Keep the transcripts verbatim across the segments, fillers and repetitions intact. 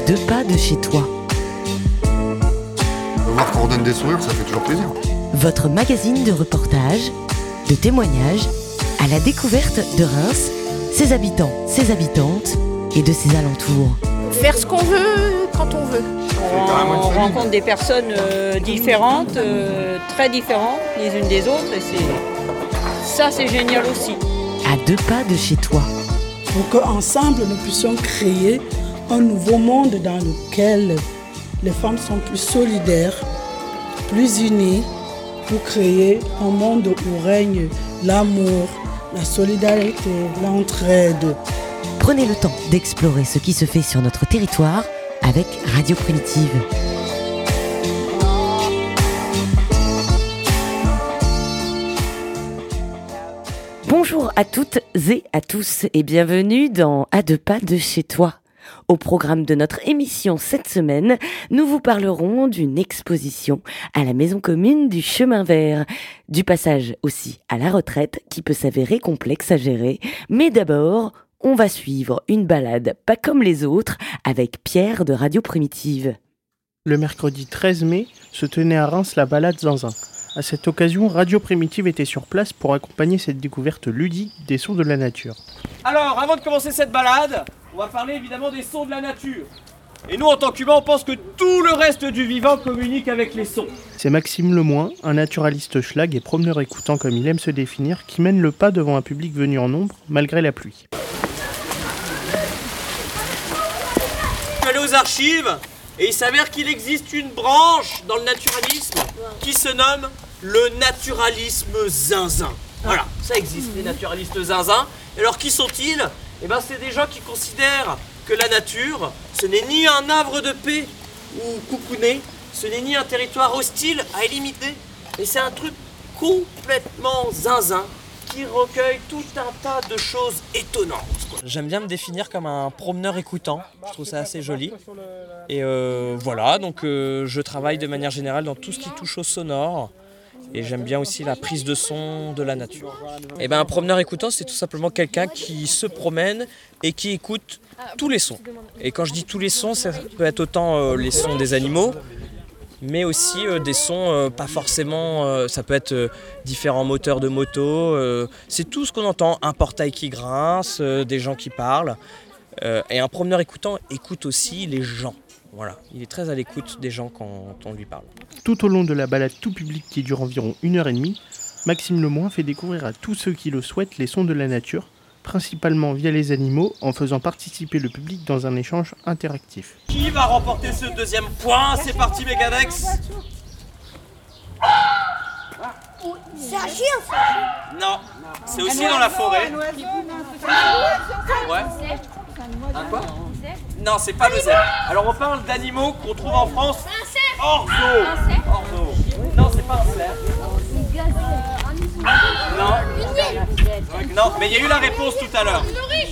deux pas de chez toi. Voir qu'on redonne des sourires, ça fait toujours plaisir. Votre magazine de reportages, de témoignages, à la découverte de Reims, ses habitants, ses habitantes et de ses alentours. Faire ce qu'on veut quand on veut. On, on rencontre des personnes euh, différentes, euh, très différentes les unes des autres et c'est, ça c'est génial aussi. À deux pas de chez toi. Pour qu'ensemble nous puissions créer un nouveau monde dans lequel les femmes sont plus solidaires, plus unies, pour créer un monde où règne l'amour, la solidarité, l'entraide. Prenez le temps d'explorer ce qui se fait sur notre territoire avec Radio Primitive. Bonjour à toutes et à tous et bienvenue dans À deux pas de chez toi. Au programme de notre émission cette semaine, nous vous parlerons d'une exposition à la Maison commune du Chemin Vert, du passage aussi à la retraite qui peut s'avérer complexe à gérer. Mais d'abord, on va suivre une balade pas comme les autres avec Pierre de Radio Primitive. Le mercredi treize mai se tenait à Reims la balade Zinzin. À cette occasion, Radio Primitive était sur place pour accompagner cette découverte ludique des sons de la nature. Alors, avant de commencer cette balade, on va parler évidemment des sons de la nature. Et nous, en tant qu'humains, on pense que tout le reste du vivant communique avec les sons. C'est Maxime Lemoin, un naturaliste schlag et promeneur écoutant comme il aime se définir, qui mène le pas devant un public venu en nombre, malgré la pluie. Je suis allé aux archives, et il s'avère qu'il existe une branche dans le naturalisme qui se nomme le naturalisme zinzin. Voilà, ça existe, les naturalistes zinzin. Et alors, qui sont-ils ? Eh ben, c'est des gens qui considèrent que la nature, ce n'est ni un havre de paix ou coucouné, ce n'est ni un territoire hostile à éliminer, et c'est un truc complètement zinzin qui recueille tout un tas de choses étonnantes. J'aime bien me définir comme un promeneur écoutant, je trouve ça assez joli. Et euh, voilà, donc euh, je travaille de manière générale dans tout ce qui touche au sonore. Et j'aime bien aussi la prise de son de la nature. Et ben un promeneur écoutant, c'est tout simplement quelqu'un qui se promène et qui écoute tous les sons. Et quand je dis tous les sons, ça peut être autant euh, les sons des animaux, mais aussi euh, des sons euh, pas forcément, euh, ça peut être euh, différents moteurs de moto, euh, c'est tout ce qu'on entend, un portail qui grince, euh, des gens qui parlent. Euh, et un promeneur écoutant écoute aussi les gens. Voilà, il est très à l'écoute des gens quand on lui parle. Tout au long de la balade tout public qui dure environ une heure et demie, Maxime Lemoin fait découvrir à tous ceux qui le souhaitent les sons de la nature, principalement via les animaux, en faisant participer le public dans un échange interactif. Qui va remporter ce deuxième point ? C'est parti, Megadex. C'est un chien. Non, c'est aussi dans la forêt. Ouais. Un quoi ? Non, c'est pas le zèbre. Alors on parle d'animaux qu'on trouve en France hors zoo. Hors zoo. Non, c'est pas un cerf. Non. Non, mais il y a eu la réponse tout à l'heure.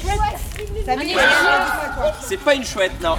C'est pas une chouette, non.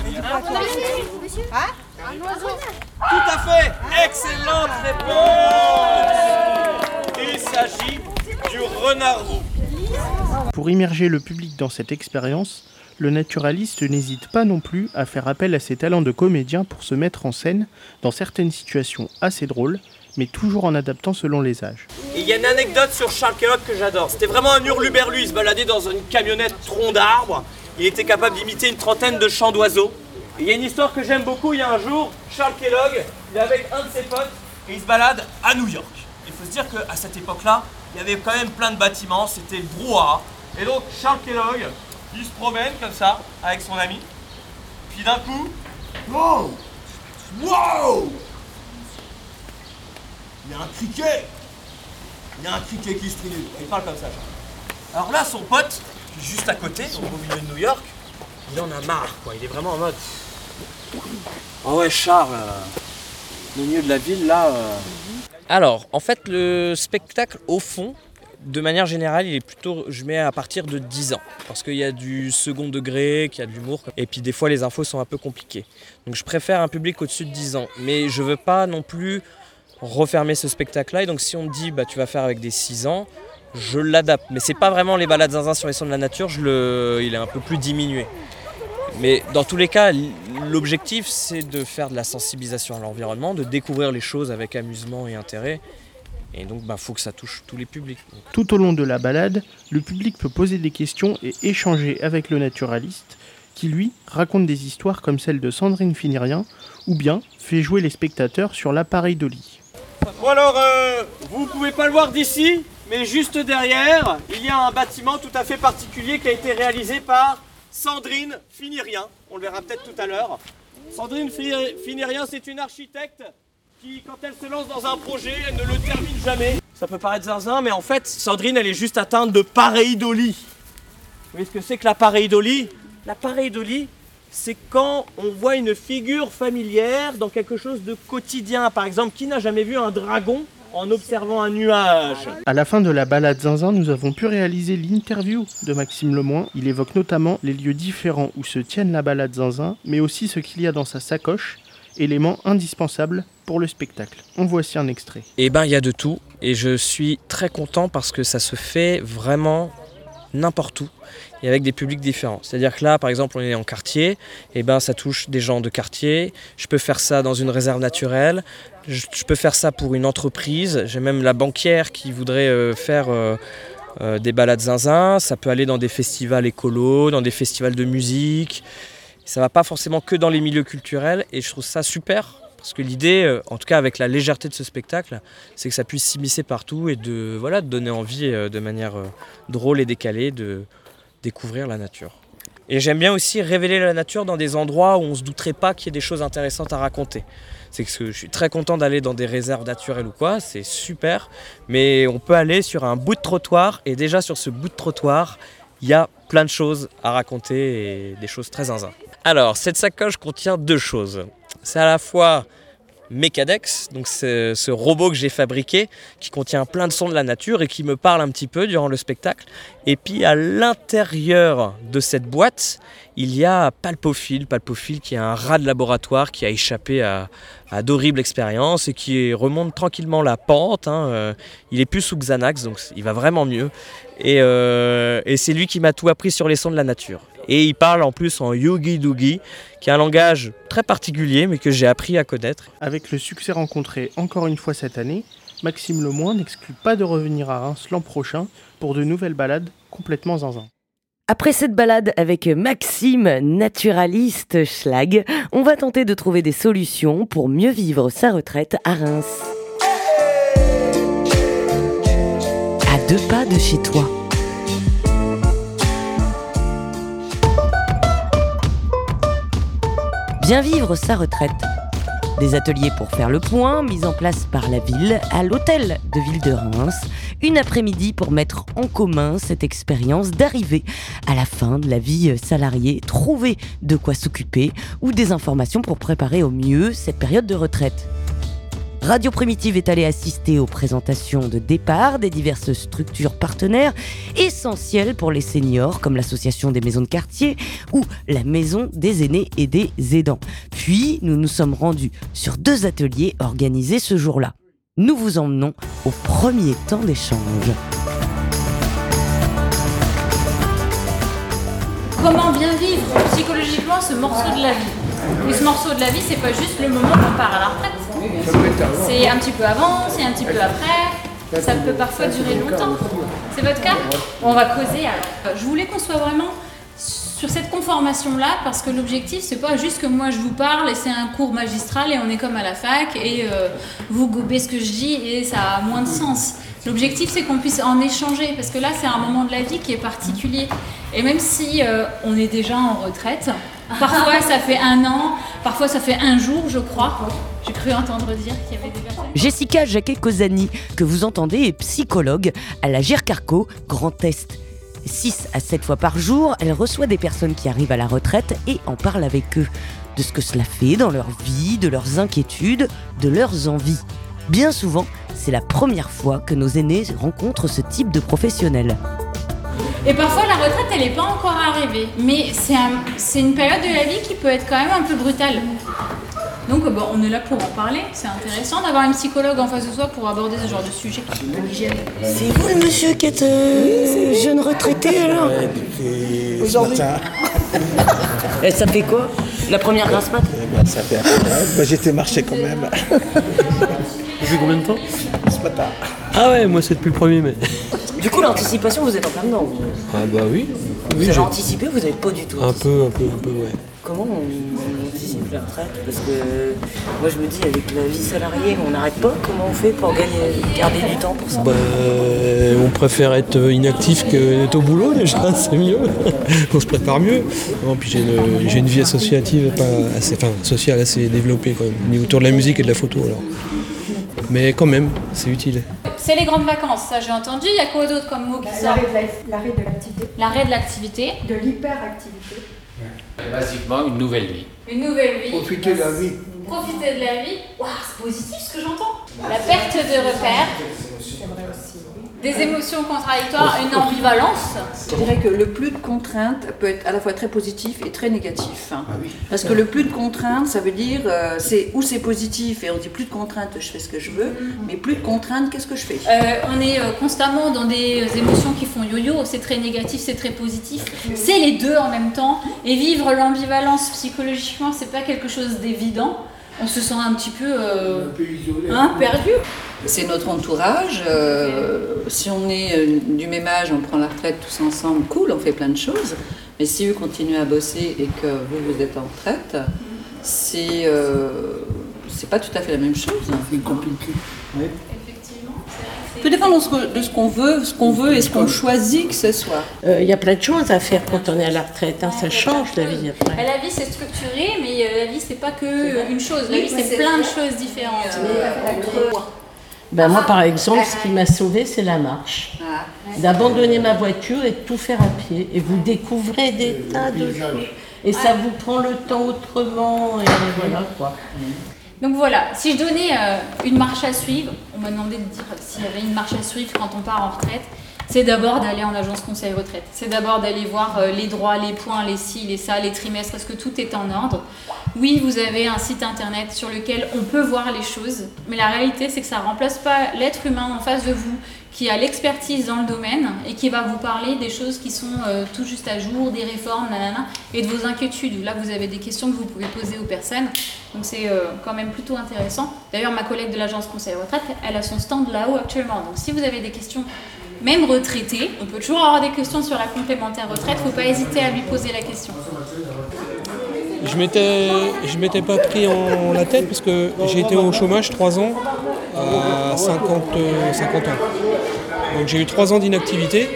Un oiseau. Tout à fait. Excellente réponse. Il s'agit du renard roux. Pour immerger le public dans cette expérience, le naturaliste n'hésite pas non plus à faire appel à ses talents de comédien pour se mettre en scène dans certaines situations assez drôles, mais toujours en adaptant selon les âges. Et il y a une anecdote sur Charles Kellogg que j'adore. C'était vraiment un hurluberlu, il se baladait dans une camionnette tronc d'arbre. Il était capable d'imiter une trentaine de chants d'oiseaux. Et il y a une histoire que j'aime beaucoup, il y a un jour, Charles Kellogg, il est avec un de ses potes et il se balade à New York. Il faut se dire qu'à cette époque-là, il y avait quand même plein de bâtiments, c'était le brouhaha. Et donc Charles Kellogg, il se promène comme ça, avec son ami. Puis d'un coup, wow! Wow! Il y a un criquet! Il y a un criquet qui se trinule. Il parle comme ça, Charles. Alors là, son pote, qui est juste à côté, au milieu de New York, il en a marre, quoi. Il est vraiment en mode... Oh ouais, Charles, euh, au milieu de la ville, là... Euh... Alors, en fait, le spectacle, au fond, de manière générale, il est plutôt, je mets à partir de dix ans. Parce qu'il y a du second degré, qu'il y a de l'humour. Et puis des fois, les infos sont un peu compliquées. Donc je préfère un public au-dessus de dix ans. Mais je veux pas non plus refermer ce spectacle-là. Et donc si on me dit, bah, tu vas faire avec des six ans, je l'adapte. Mais c'est pas vraiment les balades zinzin sur les sons de la nature, je le... il est un peu plus diminué. Mais dans tous les cas, l'objectif, c'est de faire de la sensibilisation à l'environnement, de découvrir les choses avec amusement et intérêt. Et donc, il bah, faut que ça touche tous les publics. Tout au long de la balade, le public peut poser des questions et échanger avec le naturaliste, qui lui raconte des histoires comme celle de Sandrine Finirien, ou bien fait jouer les spectateurs sur l'appareil Dolly. Bon alors, euh, vous ne pouvez pas le voir d'ici, mais juste derrière, il y a un bâtiment tout à fait particulier qui a été réalisé par Sandrine Finirien. On le verra peut-être tout à l'heure. Sandrine Finirien, c'est une architecte qui, quand elle se lance dans un projet, elle ne le termine jamais. Ça peut paraître zinzin, mais en fait, Sandrine, elle est juste atteinte de pareidolie. Vous voyez ce que c'est que la pareidolie ? La pareidolie, c'est quand on voit une figure familière dans quelque chose de quotidien. Par exemple, qui n'a jamais vu un dragon en observant un nuage ? À la fin de la balade zinzin, nous avons pu réaliser l'interview de Maxime Lemoine. Il évoque notamment les lieux différents où se tiennent la balade zinzin, mais aussi ce qu'il y a dans sa sacoche, élément indispensable pour le spectacle. En voici un extrait. Eh ben, il y a de tout, et je suis très content parce que ça se fait vraiment n'importe où et avec des publics différents. C'est-à-dire que là, par exemple, on est en quartier, et ben ça touche des gens de quartier. Je peux faire ça dans une réserve naturelle. Je, je peux faire ça pour une entreprise. J'ai même la banquière qui voudrait euh, faire euh, euh, des balades zinzin. Ça peut aller dans des festivals écolos, dans des festivals de musique. Ça va pas forcément que dans les milieux culturels, et je trouve ça super. Parce que l'idée, euh, en tout cas avec la légèreté de ce spectacle, c'est que ça puisse s'immiscer partout et de, voilà, de donner envie euh, de manière euh, drôle et décalée de découvrir la nature. Et j'aime bien aussi révéler la nature dans des endroits où on ne se douterait pas qu'il y ait des choses intéressantes à raconter. C'est que je suis très content d'aller dans des réserves naturelles ou quoi, c'est super, mais on peut aller sur un bout de trottoir, et déjà sur ce bout de trottoir, il y a plein de choses à raconter et des choses très zinzin. Alors, cette sacoche contient deux choses. C'est à la fois Mecadex, donc c'est ce robot que j'ai fabriqué qui contient plein de sons de la nature et qui me parle un petit peu durant le spectacle. Et puis à l'intérieur de cette boîte, il y a Palpophile, Palpophile qui est un rat de laboratoire qui a échappé à, à d'horribles expériences et qui remonte tranquillement la pente. Hein. Euh, il est plus sous Xanax, donc il va vraiment mieux. Et, euh, et c'est lui qui m'a tout appris sur les sons de la nature. Et il parle en plus en Yogi Doogie, qui est un langage très particulier, mais que j'ai appris à connaître. Avec le succès rencontré encore une fois cette année, Maxime Lemoine n'exclut pas de revenir à Reims l'an prochain pour de nouvelles balades complètement zinzin. Après cette balade avec Maxime, naturaliste schlag, on va tenter de trouver des solutions pour mieux vivre sa retraite à Reims. À deux pas de chez toi. Bien vivre sa retraite. Des ateliers pour faire le point, mis en place par la ville à l'hôtel de ville de Reims. Une après-midi pour mettre en commun cette expérience d'arriver à la fin de la vie salariée, trouver de quoi s'occuper ou des informations pour préparer au mieux cette période de retraite. Radio Primitive est allée assister aux présentations de départ des diverses structures partenaires essentielles pour les seniors, comme l'association des maisons de quartier ou la maison des aînés et des aidants. Puis, nous nous sommes rendus sur deux ateliers organisés ce jour-là. Nous vous emmenons au premier temps d'échange. Comment bien vivre psychologiquement ce morceau de la vie ? Et ce morceau de la vie, c'est pas juste le moment qu'on part à la retraite. C'est un petit peu avant, c'est un petit peu après. Ça peut parfois durer longtemps. C'est votre cas ? On va causer. Alors, je voulais qu'on soit vraiment sur cette conformation-là, parce que l'objectif, c'est pas juste que moi je vous parle et c'est un cours magistral et on est comme à la fac et euh, vous gobez ce que je dis et ça a moins de sens. L'objectif, c'est qu'on puisse en échanger, parce que là, c'est un moment de la vie qui est particulier. Et même si euh, on est déjà en retraite, parfois ça fait un an, parfois ça fait un jour, je crois. J'ai cru entendre dire qu'il y avait des personnes... Jessica Jacquet-Cosani, que vous entendez, est psychologue à la Gercarco Grand Est. six à sept fois par jour, elle reçoit des personnes qui arrivent à la retraite et en parle avec eux. De ce que cela fait dans leur vie, de leurs inquiétudes, de leurs envies. Bien souvent, c'est la première fois que nos aînés rencontrent ce type de professionnels. Et parfois, la retraite, elle n'est pas encore arrivée. Mais c'est, un, c'est une période de la vie qui peut être quand même un peu brutale. Donc bon, on est là pour en parler, c'est intéressant d'avoir un psychologue en face de soi pour aborder ce genre de sujet. C'est vous le monsieur qui êtes euh, jeune retraité alors Ouais, depuis aujourd'hui. Et ça fait quoi? La première grasse mat? Eh ben, ça fait un peu. Bah, j'étais marché quand même. Depuis combien de temps? Ce matin. Ah ouais, moi c'est depuis le premier mai. Du coup, l'anticipation, vous êtes en plein dedans. Vous, Ah bah oui. vous oui, avez j'ai- anticipé, vous n'avez pas du tout Un anticipé. peu, un peu, un peu, ouais. Comment on, on anticipe la retraite? Parce que moi je me dis, avec la vie salariée, on n'arrête pas. Comment on fait pour gagner, garder du temps pour ça? Bah, on préfère être inactif que d'être au boulot déjà, c'est mieux. On se prépare mieux. Non, puis j'ai une, j'ai une vie associative, pas assez, enfin sociale assez développée quand même, autour de la musique et de la photo alors. Mais quand même, c'est utile. C'est les grandes vacances, ça j'ai entendu. Il y a quoi d'autre comme mot qui sort? L'arrêt de la- l'arrêt de l'activité, L'arrêt de l'activité. de l'hyperactivité. Basiquement, une nouvelle vie. Une nouvelle vie. Profiter de la vie. Profiter de la vie. Waouh, c'est positif ce que j'entends. La perte de repères. Des émotions contradictoires, une ambivalence. Je dirais que le plus de contraintes peut être à la fois très positif et très négatif. Parce que le plus de contraintes, ça veut dire, euh, c'est où c'est positif et on dit plus de contraintes, je fais ce que je veux, mais plus de contraintes, qu'est-ce que je fais? Euh, on est euh, constamment dans des euh, émotions qui font yo-yo, c'est très négatif, c'est très positif. C'est les deux en même temps. Et vivre l'ambivalence psychologiquement, c'est pas quelque chose d'évident. On se sent un petit peu euh, hein, perdu. C'est notre entourage. euh, si on est euh, du même âge, on prend la retraite tous ensemble, cool, on fait plein de choses. Mais si eux continuent à bosser et que vous, vous êtes en retraite, c'est euh, c'est pas tout à fait la même chose. C'est compliqué. Oui. Tout dépend de ce que- de ce qu'on veut, ce qu'on veut et ce qu'on choisit que ce soit. Il euh, y a plein de choses à faire quand on est à la retraite, hein, ça change la vie après. Euh, La vie c'est structuré, mais euh, la vie c'est pas que euh, une chose. La vie c'est plein de choses différentes. Ben moi par exemple, ce qui m'a sauvée, c'est la marche. D'abandonner ma voiture et de tout faire à pied. Et vous découvrez des tas de choses. Et ça vous prend le temps autrement, et voilà quoi. Donc voilà, si je donnais euh, une marche à suivre, on m'a demandé de dire s'il y avait une marche à suivre quand on part en retraite, c'est d'abord d'aller en agence conseil retraite. C'est d'abord d'aller voir euh, les droits, les points, les ci, les ça, les trimestres, est-ce que tout est en ordre? Oui, vous avez un site internet sur lequel on peut voir les choses, mais la réalité c'est que ça ne remplace pas l'être humain en face de vous qui a l'expertise dans le domaine et qui va vous parler des choses qui sont euh, tout juste à jour, des réformes, nanana, et de vos inquiétudes. Là, vous avez des questions que vous pouvez poser aux personnes, donc c'est euh, quand même plutôt intéressant. D'ailleurs, ma collègue de l'agence conseil retraite, elle a son stand là-haut actuellement, donc si vous avez des questions, même retraitées, on peut toujours avoir des questions sur la complémentaire retraite, il ne faut pas hésiter à lui poser la question. Je m'étais, je m'étais pas pris en la tête parce que j'ai été au chômage trois ans à cinquante, cinquante ans. Donc j'ai eu trois ans d'inactivité.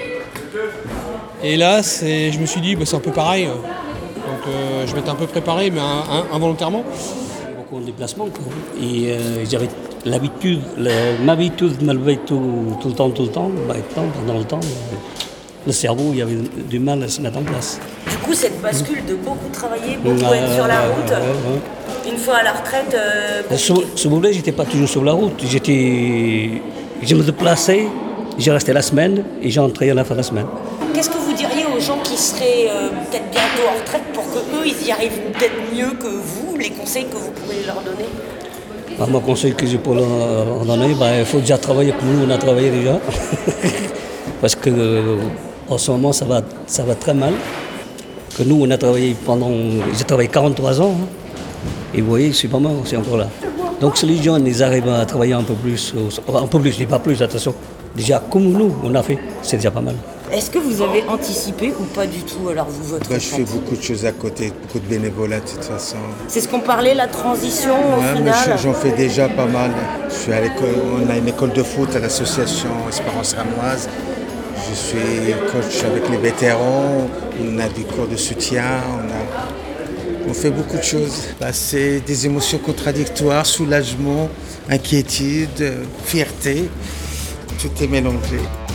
Et là, c'est, je me suis dit, bah, c'est un peu pareil. Donc euh, je m'étais un peu préparé, mais un, un, involontairement. Beaucoup de déplacements. Quoi. Et euh, j'avais l'habitude, la, ma habitude de me lever tout, tout le temps, tout le temps. Bah, pendant le temps, le cerveau, il y avait du mal à se mettre en place. Du coup, cette bascule de beaucoup travailler, beaucoup euh, être sur la route, euh, ouais. Une fois à la retraite... Euh, sur, ce moment-là, j'étais pas toujours sur la route. J'étais, je me déplaçais, j'ai resté la semaine et j'ai entré à la fin de la semaine. Qu'est-ce que vous diriez aux gens qui seraient euh, peut-être bientôt en retraite pour qu'eux, ils y arrivent peut-être mieux que vous, les conseils que vous pourriez leur donner? Bah, mon conseil que j'ai pour leur donner, bah, il faut déjà travailler comme nous, on a travaillé déjà. Parce que euh, en ce moment, ça va, ça va très mal. Que nous, on a travaillé pendant... J'ai travaillé quarante-trois ans. Hein, et vous voyez, je suis pas mort, c'est encore là. Donc si les jeunes, ils arrivent à travailler un peu plus, un peu plus, je dis pas plus, attention. Déjà, comme nous, on a fait, c'est déjà pas mal. Est-ce que vous avez anticipé ou pas du tout, alors vous, votre bah, Je fais beaucoup de choses à côté, beaucoup de bénévolat de toute façon. C'est ce qu'on parlait, la transition au ouais, final mais j'en fais déjà pas mal. Je suis à l'école, on a une école de foot à l'association Espérance Ramoise. Je suis coach avec les vétérans, on a des cours de soutien, on, a... on fait beaucoup de choses. Bah, c'est des émotions contradictoires, soulagement, inquiétude, fierté, tout est mélangé.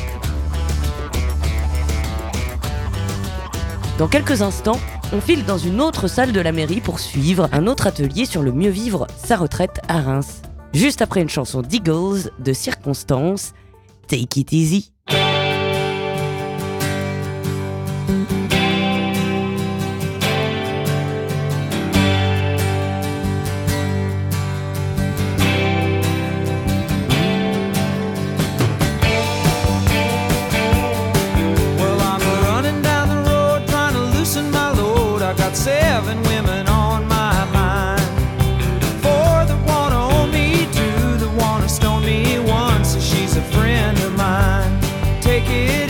Dans quelques instants, on file dans une autre salle de la mairie pour suivre un autre atelier sur le mieux vivre sa retraite à Reims. Juste après une chanson d'Eagles de Circonstance, Take It Easy. I got seven women on my mind. Four that wanna own me, two that wanna stone me, one says she's a friend of mine. Take it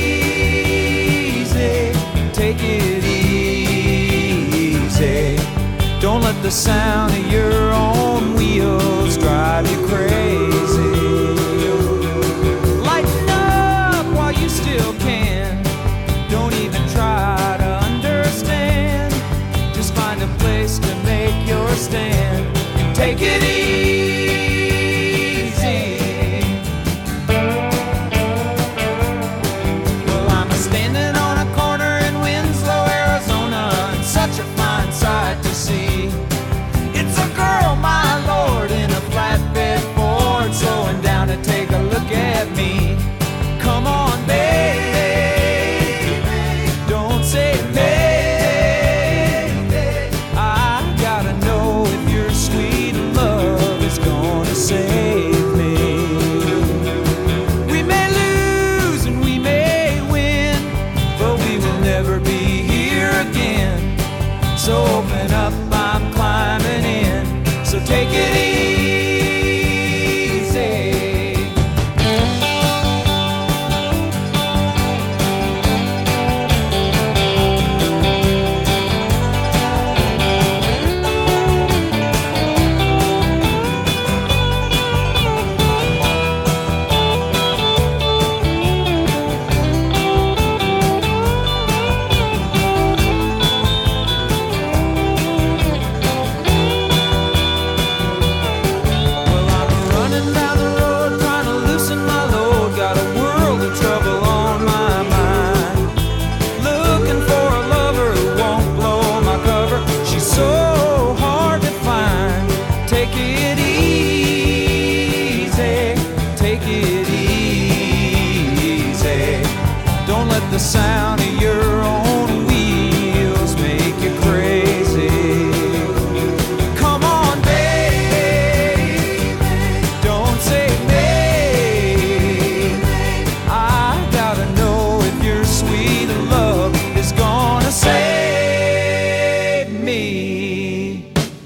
easy, take it easy. Don't let the sound of your own wheels drive you crazy. Lighten up while you still can. Don't even try to understand. Just find a place to make your stand and take it easy. Well, I'm standing on a corner in Winslow, Arizona, and such a fine sight to see. It's a girl, my lord, in a flatbed Ford, slowing down to take a look at me. Come on, baby, don't say maybe. I gotta know if your sweet love is gonna save me. We may lose and we may win, but we will never be here again. So open up, I'm climbing in. So take it easy. The sound of your own wheels make you crazy. Come on, baby, don't say maybe. I gotta know if your sweet love is gonna save me.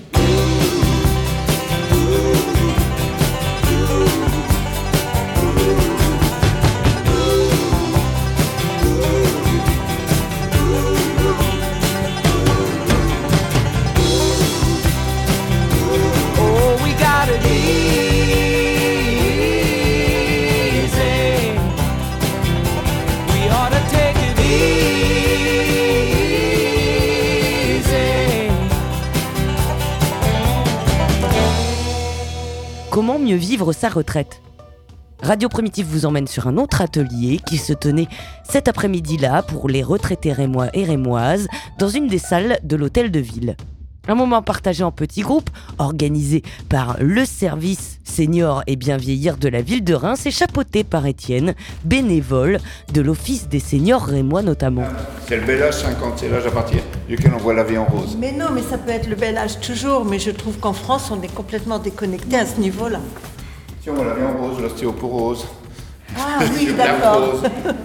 Comment mieux vivre sa retraite ? Radio Primitive vous emmène sur un autre atelier qui se tenait cet après-midi-là pour les retraités rémois et rémoises dans une des salles de l'hôtel de ville. Un moment partagé en petits groupes, organisé par le service senior et bien vieillir de la ville de Reims et chapeauté par Étienne, bénévole de l'office des seniors rémois notamment. C'est le bel âge cinquante, c'est l'âge à partir duquel on voit la vie en rose. Mais non, mais ça peut être le bel âge toujours, mais je trouve qu'en France, on est complètement déconnecté à ce niveau-là. Si on voit la vie en rose, l'ostéoporose. Ah oui, d'accord.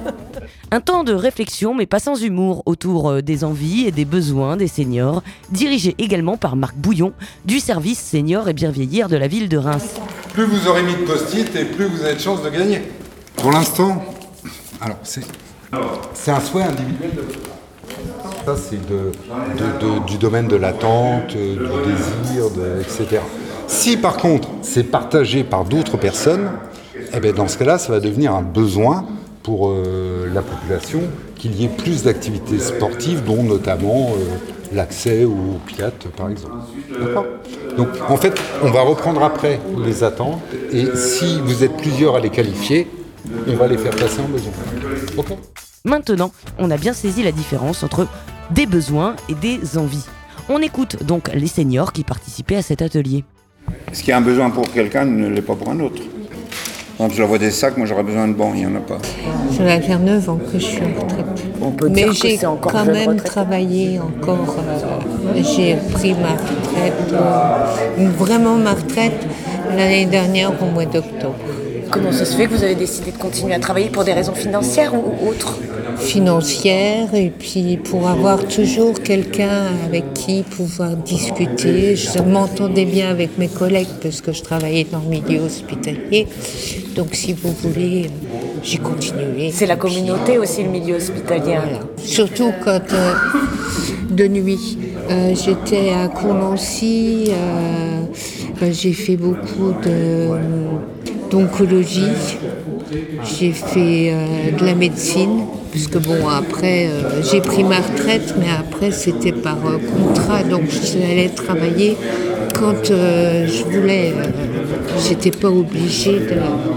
Un temps de réflexion, mais pas sans humour, autour des envies et des besoins des seniors, dirigé également par Marc Bouillon, du service senior et bien vieillir de la ville de Reims. Plus vous aurez mis de post-it et plus vous avez de chances de gagner. Pour l'instant, alors c'est, c'est un souhait individuel de votre part. Ça, c'est de, de, de, du domaine de l'attente, du désir, de, et cetera. Si par contre, c'est partagé par d'autres personnes, eh bien, dans ce cas-là, ça va devenir un besoin pour euh, la population qu'il y ait plus d'activités sportives, dont notamment euh, l'accès aux Piat, par exemple. D'accord ? Donc, en fait, on va reprendre après les attentes, et si vous êtes plusieurs à les qualifier, on va les faire passer en besoin. Okay ? Maintenant, on a bien saisi la différence entre des besoins et des envies. On écoute donc les seniors qui participaient à cet atelier. Ce qui est un besoin pour quelqu'un ne l'est pas pour un autre. Par exemple, je vois des sacs, moi j'aurais besoin de bancs, il n'y en a pas. Ça va faire neuf ans que je suis en retraite. On peut Mais dire j'ai que c'est encore quand jeune même retraite. travaillé encore. Euh, j'ai pris ma retraite, euh, vraiment ma retraite, l'année dernière au mois d'octobre. Comment ça se fait que vous avez décidé de continuer à travailler pour des raisons financières ou autres ? financière et puis pour avoir toujours quelqu'un avec qui pouvoir discuter. Je m'entendais bien avec mes collègues parce que je travaillais dans le milieu hospitalier. Donc si vous voulez, j'ai continué. C'est la communauté aussi, le milieu hospitalier. Voilà. Surtout quand euh, de nuit. Euh, j'étais à Cournancy, euh, euh, j'ai fait beaucoup de, d'oncologie, j'ai fait euh, de la médecine, puisque bon après euh, j'ai pris ma retraite, mais après c'était par euh, contrat, donc j'allais travailler quand euh, je voulais, euh, j'étais pas obligée de...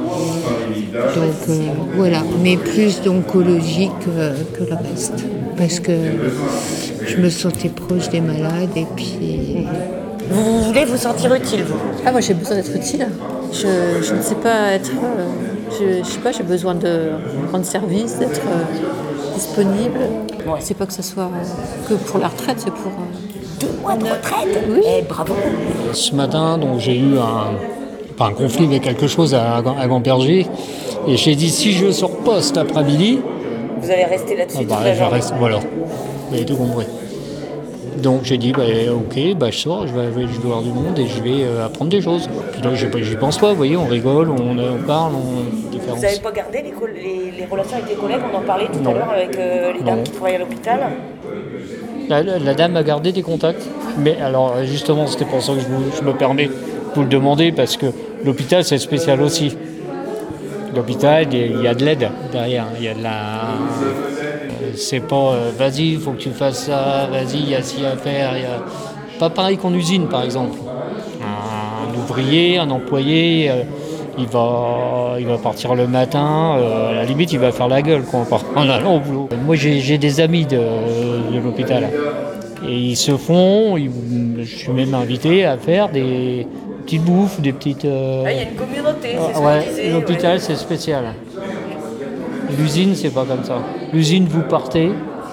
Donc euh, voilà, mais plus d'oncologie que, que le reste, parce que je me sentais proche des malades et puis... Vous voulez vous sentir utile, vous? Ah, moi j'ai besoin d'être utile. Je, je ne sais pas être... Euh, je, je sais pas, j'ai besoin de rendre service, d'être euh, disponible. Ouais. C'est pas que ce soit que pour la retraite, c'est pour... Euh... Deux mois de retraite? Oui. Eh, bravo. Ce matin, donc, j'ai eu un, pas un conflit, mais quelque chose à, à Gampergy. Et j'ai dit, si je sors pas cet après-midi... Vous allez rester là-dessus ah bah, toute la je journée. reste, voilà. Vous avez tout compris. Donc j'ai dit, bah, ok, bah, je sors, je vais, je vais voir du monde et je vais euh, apprendre des choses. Puis là, j'y pense pas, vous voyez, on rigole, on, on parle, on différence. Vous n'avez pas gardé les, co- les, les relations avec les collègues? On en parlait tout Non. à l'heure avec euh, les dames Non. qui travaillent à l'hôpital. La, la, la dame a gardé des contacts, mais alors justement, c'était pour ça que je, vous, je me permets de vous le demander, parce que l'hôpital, c'est spécial aussi. L'hôpital, il y a de l'aide derrière, il y a de la... C'est pas euh, vas-y, il faut que tu fasses ça, vas-y, il y a ci à faire. Y a... Pas pareil qu'en usine, par exemple. Un ouvrier, un employé, euh, il, va, il va partir le matin, euh, à la limite, il va faire la gueule quoi, en allant au boulot. Moi, j'ai, j'ai des amis de, de l'hôpital. Et ils se font, ils, je suis même invité à faire des petites bouffes, des petites... Euh... Ah, il y a une communauté, c'est ce ouais, qu'on disait. l'hôpital, Ouais. c'est spécial. L'usine, c'est pas comme ça. L'usine, vous partez.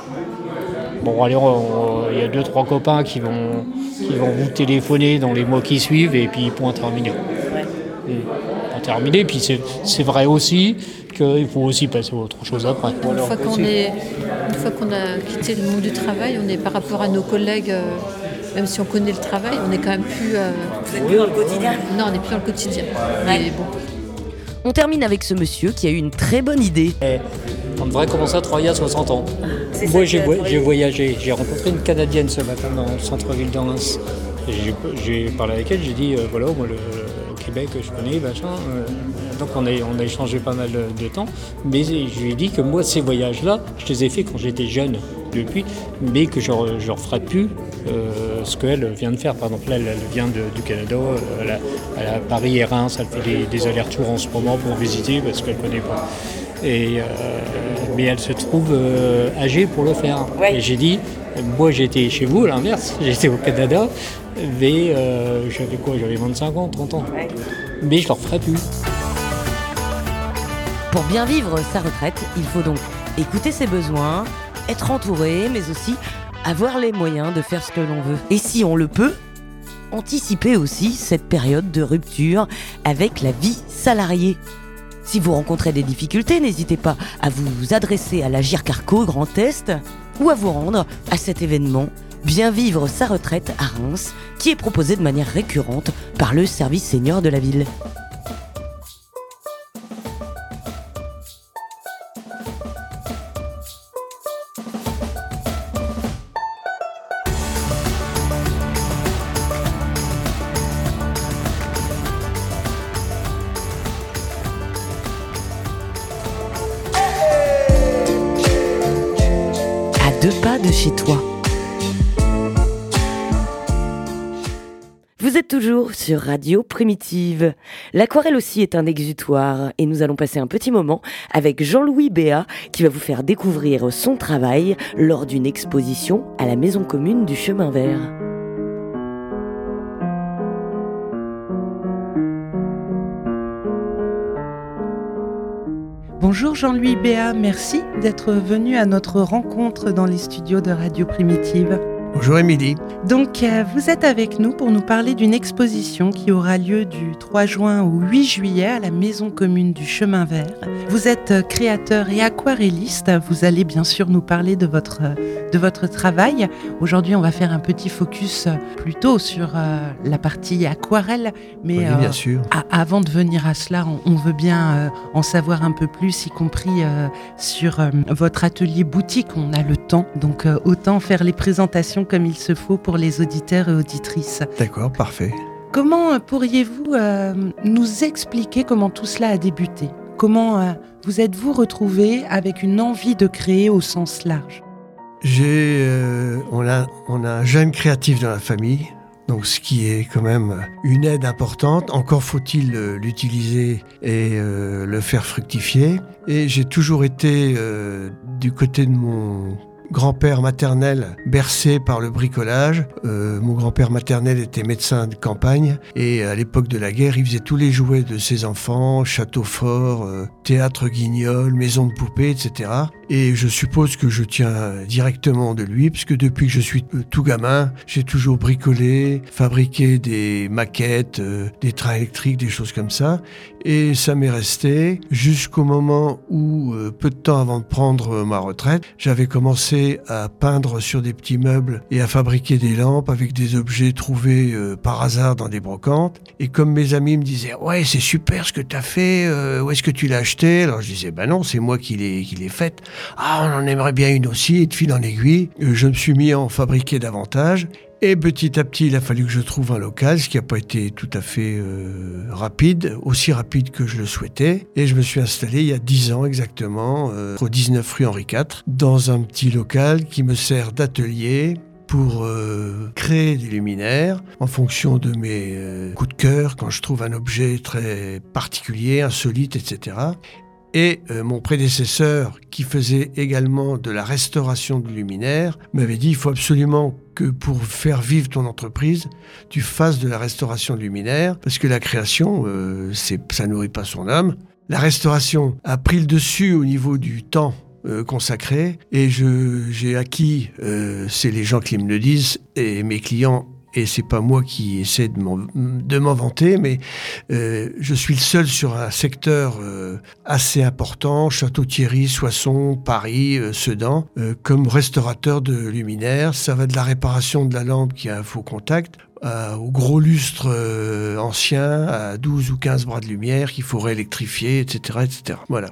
Bon, allez, il y a deux, trois copains qui vont, qui vont vous téléphoner dans les mois qui suivent et puis point terminé. Ouais. Point terminé. Puis c'est, c'est vrai aussi qu'il faut aussi passer à autre chose après. Une fois qu'on est, une fois qu'on a quitté le monde du travail, on est par rapport à nos collègues, euh, même si on connaît le travail, on est quand même plus. Euh... Vous êtes plus dans le quotidien? Non, on n'est plus dans le quotidien. Ouais. Mais bon. On termine avec ce monsieur qui a eu une très bonne idée. On devrait commencer à travailler à soixante ans. C'est Moi, ça j'ai, que- vo- j'ai voyagé. J'ai rencontré une Canadienne ce matin dans le centre-ville de Reims. Et J'ai, j'ai parlé avec elle, j'ai dit, euh, voilà, moi, le, le Québec, je connais, machin. euh, donc, on a, on a échangé pas mal de, de temps. Mais je lui ai dit que moi, ces voyages-là, je les ai faits quand j'étais jeune, depuis, mais que je ne referai plus euh, ce qu'elle vient de faire. Par exemple, là, elle, elle vient de- du Canada, euh, elle a, elle a Paris et Reims, elle fait des, des allers-retours en ce moment pour visiter parce qu'elle ne connaît pas. Et, euh, mais elle se trouve euh, âgée pour le faire. Ouais. Et j'ai dit, moi j'étais chez vous, à l'inverse, j'étais au Canada, mais euh, j'avais quoi, j'avais vingt-cinq ans, trente ans. Ouais. Mais je ne le referai plus. Pour bien vivre sa retraite, il faut donc écouter ses besoins, être entouré, mais aussi avoir les moyens de faire ce que l'on veut. Et si on le peut, anticiper aussi cette période de rupture avec la vie salariée. Si vous rencontrez des difficultés, n'hésitez pas à vous adresser à la Gircarco Grand Est ou à vous rendre à cet événement Bien vivre sa retraite à Reims, qui est proposé de manière récurrente par le service senior de la ville. À deux pas de chez toi. Vous êtes toujours sur Radio Primitive. L'aquarelle aussi est un exutoire et nous allons passer un petit moment avec Jean-Louis Béat qui va vous faire découvrir son travail lors d'une exposition à la Maison commune du Chemin Vert. Bonjour Jean-Louis Béat, merci d'être venu à notre rencontre dans les studios de Radio Primitive. Bonjour Émilie. Donc euh, vous êtes avec nous pour nous parler d'une exposition qui aura lieu du trois juin au huit juillet à la Maison commune du Chemin Vert. Vous êtes euh, créateur et aquarelliste. Vous allez bien sûr nous parler de votre, euh, de votre travail. Aujourd'hui, on va faire un petit focus euh, plutôt sur euh, la partie aquarelle. Mais oui, euh, bien sûr. A- avant de venir à cela, on, on veut bien euh, en savoir un peu plus, y compris euh, sur euh, votre atelier boutique. On a le temps, donc euh, autant faire les présentations comme il se faut pour les auditeurs et auditrices. D'accord, parfait. Comment pourriez-vous euh, nous expliquer comment tout cela a débuté ? Comment euh, vous êtes-vous retrouvé avec une envie de créer au sens large ? J'ai, euh, on a, on a un jeune créatif dans la famille, donc ce qui est quand même une aide importante. Encore faut-il euh, l'utiliser et euh, le faire fructifier. Et j'ai toujours été euh, du côté de mon grand-père maternel bercé par le bricolage. Euh, mon grand-père maternel était médecin de campagne et à l'époque de la guerre, il faisait tous les jouets de ses enfants, château fort, euh, théâtre guignol, maison de poupée, et cetera. Et je suppose que je tiens directement de lui, puisque depuis que je suis tout gamin, j'ai toujours bricolé, fabriqué des maquettes, euh, des trains électriques, des choses comme ça. Et ça m'est resté jusqu'au moment où, euh, peu de temps avant de prendre ma retraite, j'avais commencé à peindre sur des petits meubles et à fabriquer des lampes avec des objets trouvés euh, par hasard dans des brocantes. Et comme mes amis me disaient « Ouais, c'est super ce que tu as fait, euh, où est-ce que tu l'as acheté ?» Alors je disais « Ben non, c'est moi qui l'ai, qui l'ai faite. » Ah, on en aimerait bien une aussi, et de fil en aiguille, euh, je me suis mis à en fabriquer davantage. Et petit à petit, il a fallu que je trouve un local, ce qui n'a pas été tout à fait euh, rapide, aussi rapide que je le souhaitais. Et je me suis installé il y a dix ans exactement, euh, au dix-neuf rue Henri quatre, dans un petit local qui me sert d'atelier pour euh, créer des luminaires en fonction de mes euh, coups de cœur, quand je trouve un objet très particulier, insolite, et cetera. Et euh, mon prédécesseur, qui faisait également de la restauration de luminaires, m'avait dit « il faut absolument que pour faire vivre ton entreprise, tu fasses de la restauration de luminaires, parce que la création, euh, c'est, ça nourrit pas son âme. » La restauration a pris le dessus au niveau du temps euh, consacré, et je, j'ai acquis, euh, c'est les gens qui me le disent, et mes clients, et c'est pas moi qui essaie de m'en, de m'en vanter, mais euh, je suis le seul sur un secteur euh, assez important, Château-Thierry, Soissons, Paris, euh, Sedan, euh, comme restaurateur de luminaires. Ça va de la réparation de la lampe qui a un faux contact, euh, au gros lustre euh, ancien, à douze ou quinze bras de lumière qu'il faut réélectrifier, et cetera, et cetera. Voilà.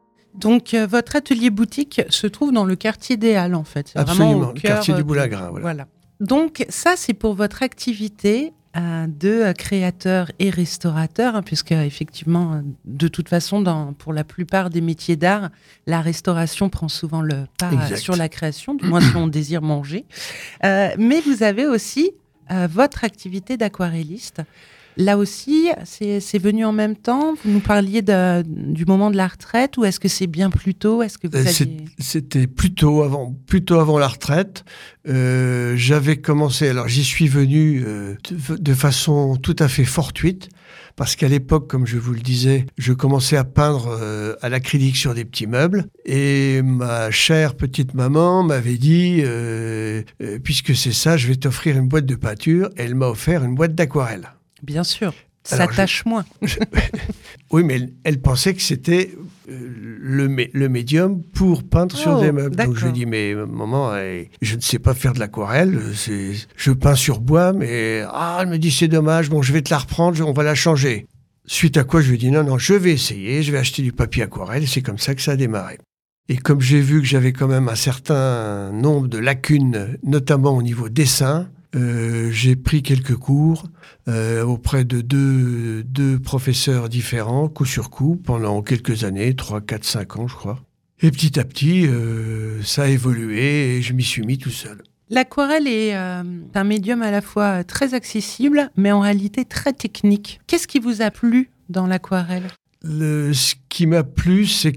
Donc, euh, votre atelier boutique se trouve dans le quartier des Halles, en fait. C'est Absolument, vraiment au le cœur, quartier euh, du Boulingrin, voilà. voilà. Donc ça, c'est pour votre activité euh, de euh, créateur et restaurateur, hein, puisque effectivement, euh, de toute façon, dans, pour la plupart des métiers d'art, la restauration prend souvent le pas euh, sur la création, du moins si on désire manger. Euh, mais vous avez aussi euh, votre activité d'aquarelliste. Là aussi, c'est, c'est venu en même temps. Vous nous parliez de, du moment de la retraite, ou est-ce que c'est bien plus tôt ? Est-ce que vous C'est, aviez... C'était plutôt avant, plutôt avant la retraite. Euh, j'avais commencé, alors j'y suis venu euh, de, de façon tout à fait fortuite, parce qu'à l'époque, comme je vous le disais, je commençais à peindre euh, à l'acrylique sur des petits meubles, et ma chère petite maman m'avait dit euh, euh, puisque c'est ça, je vais t'offrir une boîte de peinture. Elle m'a offert une boîte d'aquarelle. Bien sûr, ça Alors, tâche je, moins. Je, oui, mais elle, elle pensait que c'était euh, le, le médium pour peindre oh, sur des meubles. D'accord. Donc je lui ai dit, mais maman, je ne sais pas faire de l'aquarelle, c'est, je peins sur bois, mais ah, elle me dit, c'est dommage, bon, je vais te la reprendre, on va la changer. Suite à quoi, je lui ai dit, non, non, je vais essayer, je vais acheter du papier aquarelle, et c'est comme ça que ça a démarré. Et comme j'ai vu que j'avais quand même un certain nombre de lacunes, notamment au niveau dessin, Euh, j'ai pris quelques cours euh, auprès de deux, deux professeurs différents, coup sur coup, pendant quelques années, trois, quatre, cinq ans, je crois. Et petit à petit, euh, ça a évolué et je m'y suis mis tout seul. L'aquarelle est euh, un médium à la fois très accessible, mais en réalité très technique. Qu'est-ce qui vous a plu dans l'aquarelle ? Le, ce qui m'a plu, c'est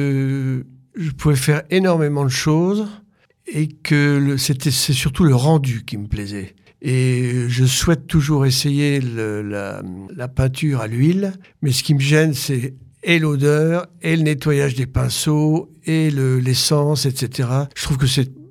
que je pouvais faire énormément de choses. Et que le, c'était, c'est surtout le rendu qui me plaisait. Et je souhaite toujours essayer le, la, la peinture à l'huile, mais ce qui me gêne, c'est et l'odeur, et le nettoyage des pinceaux, et le, l'essence, et cetera. Je trouve que c'est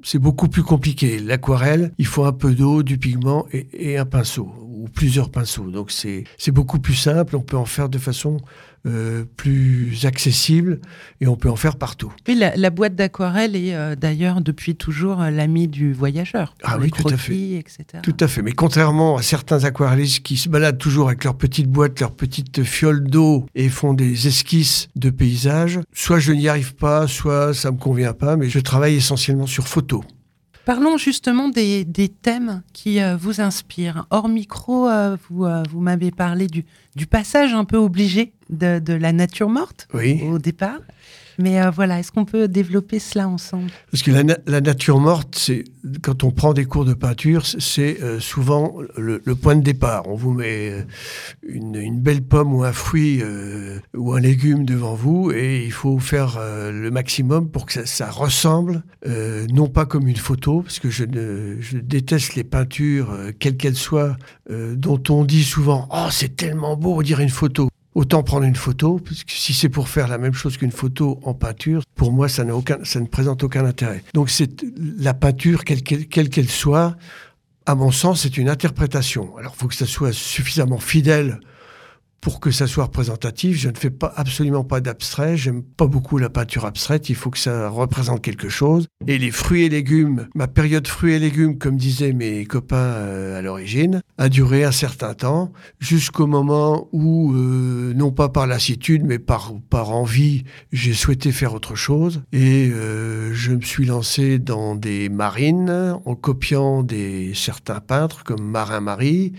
c'est beaucoup plus compliqué. L'aquarelle, il faut un peu d'eau, du pigment et, et un pinceau, ou plusieurs pinceaux. Donc c'est, c'est beaucoup plus simple, on peut en faire de façon euh, plus accessible et on peut en faire partout. Oui, la, la boîte d'aquarelle est euh, d'ailleurs depuis toujours euh, l'ami du voyageur. Ah les oui, tout croquis, à fait. et cetera. Tout à fait. Mais contrairement à certains aquarellistes qui se baladent toujours avec leur petite boîte, leur petite fiole d'eau et font des esquisses de paysages, soit je n'y arrive pas, soit ça me convient pas, mais je travaille essentiellement sur photo. Parlons justement des, des thèmes qui euh, vous inspirent. Hors micro, euh, vous, euh, vous m'avez parlé du, du passage un peu obligé de, de la nature morte oui. au départ. Mais euh, voilà, est-ce qu'on peut développer cela ensemble ? Parce que la, na- la nature morte, c'est, quand on prend des cours de peinture, c'est euh, souvent le, le point de départ. On vous met une, une belle pomme ou un fruit euh, ou un légume devant vous et il faut faire euh, le maximum pour que ça, ça ressemble, euh, non pas comme une photo, parce que je, ne, je déteste les peintures, euh, quelles qu'elles soient, euh, dont on dit souvent « Oh, c'est tellement beau, on dirait une photo ». Autant prendre une photo, parce que si c'est pour faire la même chose qu'une photo en peinture, pour moi, ça n'a aucun, ça ne présente aucun intérêt. Donc, c'est la peinture, quelle qu'elle, quelle qu'elle soit, à mon sens, c'est une interprétation. Alors, il faut que ça soit suffisamment fidèle pour que ça soit représentatif. Je ne fais pas, absolument pas d'abstrait. J'aime pas beaucoup la peinture abstraite. Il faut que ça représente quelque chose. Et les fruits et légumes, ma période fruits et légumes, comme disaient mes copains euh, à l'origine, a duré un certain temps, jusqu'au moment où, euh, non pas par lassitude, mais par, par envie, j'ai souhaité faire autre chose. Et euh, je me suis lancé dans des marines, en copiant des, certains peintres, comme Marin-Marie.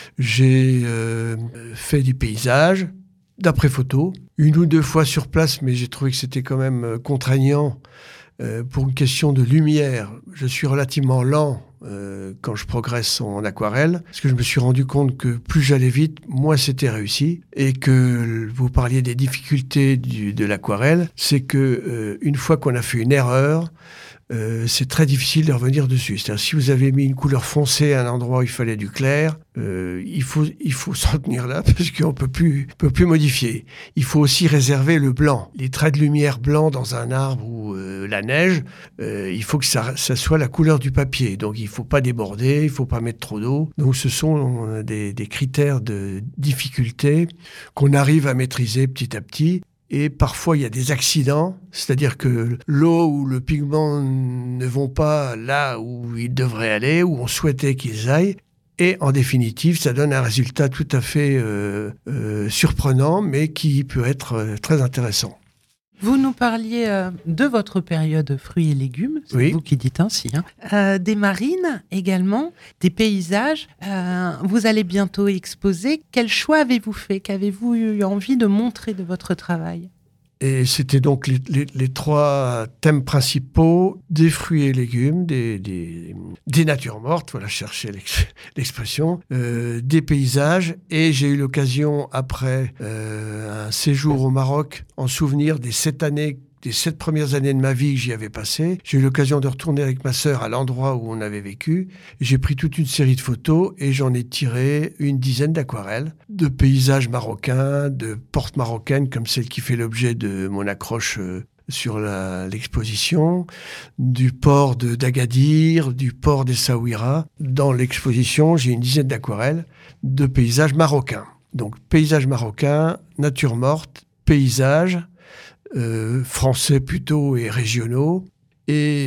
J'ai euh, fait du paysage, d'après photo, une ou deux fois sur place, mais j'ai trouvé que c'était quand même contraignant euh, pour une question de lumière. Je suis relativement lent euh, quand je progresse en aquarelle, parce que je me suis rendu compte que plus j'allais vite, moins c'était réussi, et que vous parliez des difficultés du, de l'aquarelle, c'est que euh, une fois qu'on a fait une erreur, Euh, c'est très difficile de revenir dessus. C'est-à-dire, si vous avez mis une couleur foncée à un endroit où il fallait du clair, euh, il faut, il faut s'en tenir là, parce qu'on peut plus, peut plus modifier. Il faut aussi réserver le blanc. Les traits de lumière blancs dans un arbre ou euh, la neige, euh, il faut que ça, ça soit la couleur du papier. Donc, il faut pas déborder, il faut pas mettre trop d'eau. Donc, ce sont des, des critères de difficulté qu'on arrive à maîtriser petit à petit. Et parfois, il y a des accidents, c'est-à-dire que l'eau ou le pigment ne vont pas là où ils devraient aller, où on souhaitait qu'ils aillent. Et en définitive, ça donne un résultat tout à fait euh, euh, surprenant, mais qui peut être euh, très intéressant. Vous nous parliez euh, de votre période fruits et légumes, c'est oui. vous qui dites ainsi, hein. euh, des marines également, des paysages. Euh, vous allez bientôt exposer. Quel choix avez-vous fait ? Qu'avez-vous eu envie de montrer de votre travail ? Et c'était donc les, les, les trois thèmes principaux, des fruits et légumes, des, des, des natures mortes, voilà, chercher l'ex, l'expression, euh, des paysages. Et j'ai eu l'occasion, après euh, un séjour au Maroc, en souvenir des sept années des sept premières années de ma vie que j'y avais passé, j'ai eu l'occasion de retourner avec ma sœur à l'endroit où on avait vécu. J'ai pris toute une série de photos et j'en ai tiré une dizaine d'aquarelles, de paysages marocains, de portes marocaines comme celle qui fait l'objet de mon accroche euh, sur la, l'exposition, du port de d'Agadir, du port d'Essaouira. Dans l'exposition, j'ai une dizaine d'aquarelles de paysages marocains. Donc paysages marocains, nature morte, paysages, Euh, français plutôt et régionaux. Et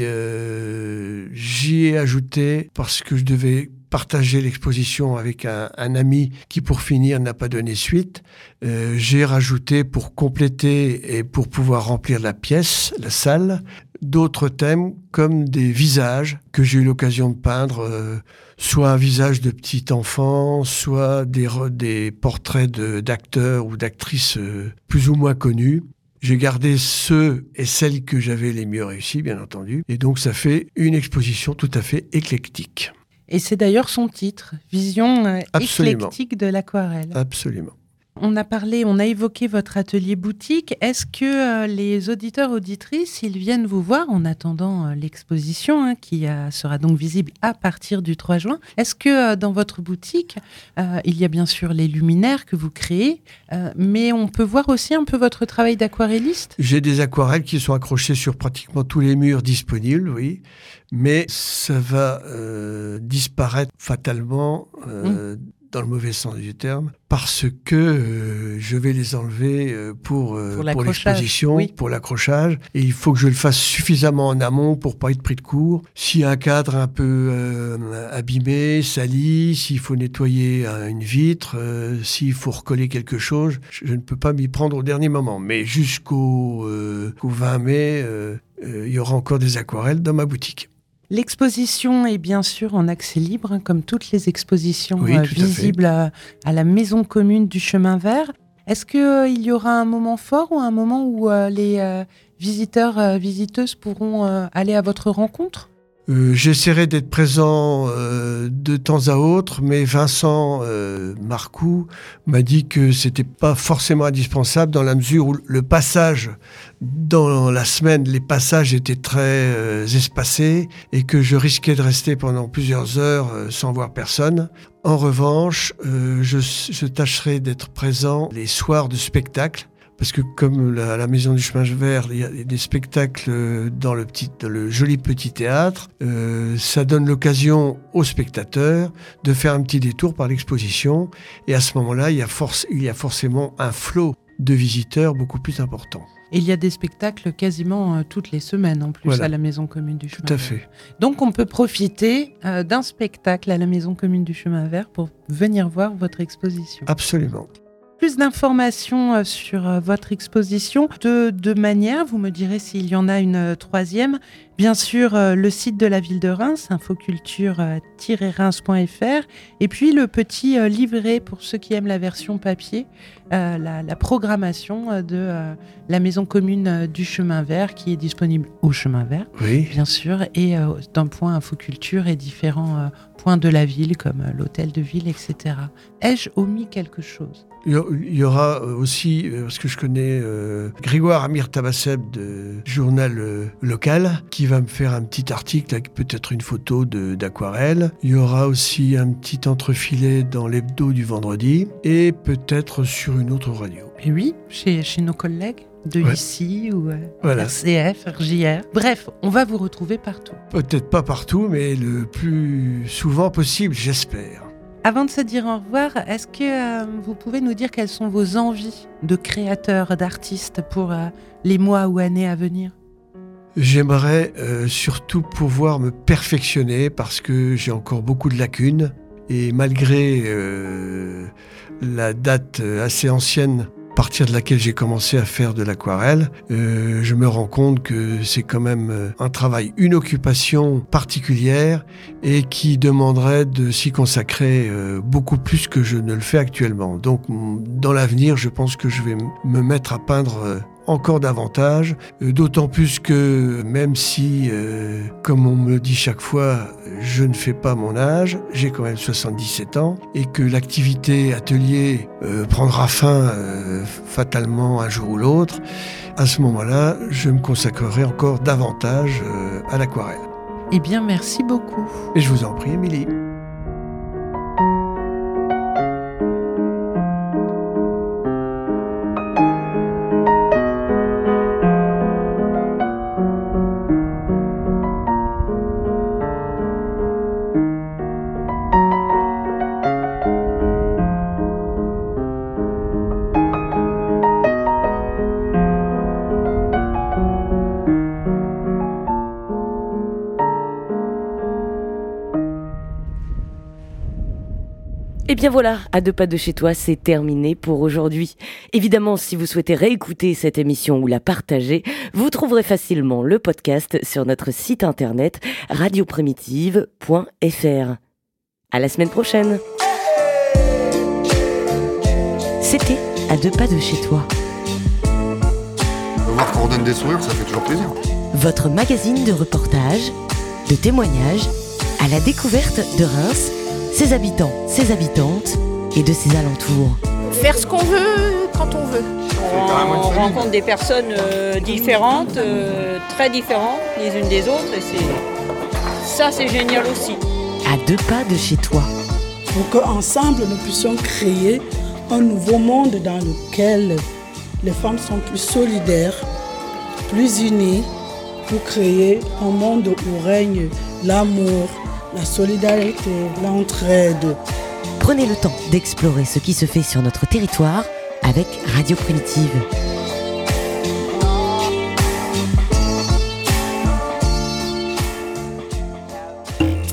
euh, j'y ai ajouté, parce que je devais partager l'exposition avec un, un ami qui, pour finir, n'a pas donné suite, euh, j'ai rajouté, pour compléter et pour pouvoir remplir la pièce, la salle, d'autres thèmes comme des visages que j'ai eu l'occasion de peindre, euh, soit un visage de petit enfant, soit des, des portraits de, d'acteurs ou d'actrices euh, plus ou moins connus. J'ai gardé ceux et celles que j'avais les mieux réussis, bien entendu. Et donc, ça fait une exposition tout à fait éclectique. Et c'est d'ailleurs son titre, Vision euh, éclectique de l'aquarelle. Absolument. On a parlé, on a évoqué votre atelier boutique. Est-ce que euh, les auditeurs, auditrices, ils viennent vous voir en attendant euh, l'exposition hein, qui euh, sera donc visible à partir du trois juin? Est-ce que euh, dans votre boutique, euh, il y a bien sûr les luminaires que vous créez, euh, mais on peut voir aussi un peu votre travail d'aquarelliste? J'ai des aquarelles qui sont accrochées sur pratiquement tous les murs disponibles, oui, mais ça va euh, disparaître fatalement euh, mmh. dans le mauvais sens du terme, parce que euh, je vais les enlever euh, pour, euh, pour, pour l'exposition, oui. pour l'accrochage, et il faut que je le fasse suffisamment en amont pour pas être pris de court. S'il y a un cadre un peu euh, abîmé, sali, s'il faut nettoyer euh, une vitre, euh, s'il faut recoller quelque chose, je, je ne peux pas m'y prendre au dernier moment. Mais jusqu'au euh, au vingt mai, euh, euh, il y aura encore des aquarelles dans ma boutique. L'exposition est bien sûr en accès libre, hein, comme toutes les expositions oui, euh, visibles à, à la Maison Commune du Chemin Vert. Est-ce qu'il euh, y aura un moment fort ou un moment où euh, les euh, visiteurs, euh, visiteuses pourront euh, aller à votre rencontre ? Euh, j'essaierai d'être présent euh, de temps à autre, mais Vincent euh, Marcoux m'a dit que c'était pas forcément indispensable dans la mesure où le passage dans la semaine, les passages étaient très euh, espacés et que je risquais de rester pendant plusieurs heures euh, sans voir personne. En revanche, euh, je, je tâcherai d'être présent les soirs de spectacle. Parce que comme la, la Maison du Chemin Vert, il y a des spectacles dans le, petit, dans le joli petit théâtre, euh, ça donne l'occasion aux spectateurs de faire un petit détour par l'exposition. Et à ce moment-là, il y a, force, il y a forcément un flot de visiteurs beaucoup plus important. Et il y a des spectacles quasiment euh, toutes les semaines en plus voilà. à la Maison Commune du Chemin Vert. Tout à fait. Donc on peut profiter euh, d'un spectacle à la Maison Commune du Chemin Vert pour venir voir votre exposition. Absolument. Plus d'informations sur votre exposition, de deux manières, vous me direz s'il y en a une troisième. Bien sûr, le site de la ville de Reims, infoculture tiret reims point f r, et puis le petit livret pour ceux qui aiment la version papier, euh, la, la programmation de euh, la Maison Commune du Chemin Vert qui est disponible au Chemin Vert, oui. bien sûr, et euh, d'un point infoculture et différents euh, points de la ville comme euh, l'hôtel de ville, et cetera. Ai-je omis quelque chose ? Il y aura aussi, parce que je connais euh, Grégoire Amir Tabasseb de journal euh, local, qui va me faire un petit article avec peut-être une photo de, d'aquarelle. Il y aura aussi un petit entrefilet dans l'hebdo du vendredi et peut-être sur une autre radio. Et oui, chez, chez nos collègues de ouais. ici ou euh, voilà. R C F, R J R. Bref, on va vous retrouver partout. Peut-être pas partout, mais le plus souvent possible, j'espère. Avant de se dire au revoir, est-ce que euh, vous pouvez nous dire quelles sont vos envies de créateur, d'artiste pour euh, les mois ou années à venir ? J'aimerais euh, surtout pouvoir me perfectionner parce que j'ai encore beaucoup de lacunes et malgré euh, la date assez ancienne à partir de laquelle j'ai commencé à faire de l'aquarelle, euh, je me rends compte que c'est quand même un travail, une occupation particulière et qui demanderait de s'y consacrer euh, beaucoup plus que je ne le fais actuellement. Donc dans l'avenir, je pense que je vais m- me mettre à peindre euh, encore davantage, euh, d'autant plus que même si, euh, comme on me le dit chaque fois, je ne fais pas mon âge, j'ai quand même soixante-dix-sept ans, et que l'activité atelier euh, prendra fin euh, fatalement un jour ou l'autre, à ce moment-là, je me consacrerai encore davantage euh, à l'aquarelle. Eh bien, merci beaucoup. Et je vous en prie, Émilie. Et bien voilà, à deux pas de chez toi, c'est terminé pour aujourd'hui. Évidemment, si vous souhaitez réécouter cette émission ou la partager, vous trouverez facilement le podcast sur notre site internet radio primitive point f r. À la semaine prochaine. C'était à deux pas de chez toi. Voir qu'on redonne des sourires, ça fait toujours plaisir. Votre magazine de reportages, de témoignages, à la découverte de Reims, ses habitants, ses habitantes et de ses alentours. faire ce qu'on veut quand on veut. On rencontre des personnes euh, différentes, euh, très différentes les unes des autres, et c'est ça, c'est génial aussi. À deux pas de chez toi. Pour qu'ensemble nous puissions créer un nouveau monde dans lequel les femmes sont plus solidaires, plus unies, pour créer un monde où règne l'amour, la solidarité, l'entraide. Prenez le temps d'explorer ce qui se fait sur notre territoire avec Radio Primitive.